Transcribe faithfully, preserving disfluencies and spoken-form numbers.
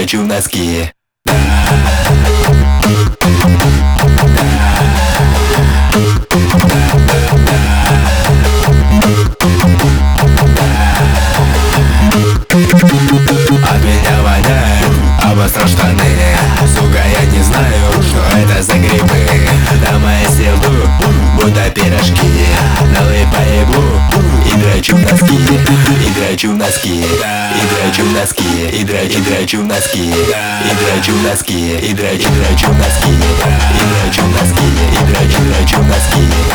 дрочу в носки. От меня воняет, обосрал штаны. Сука, я не знаю, что это за грибы. На мои селду, будто пирожки. Налый поебу и дрочу в носки. И дрочу в носки. И дрочу в носки. И дрочу, и дрочу в носки. И дрочу в носки. И дрочу, дрочу в носки. И дрочу в носки. И дрочу, дрочу в носки.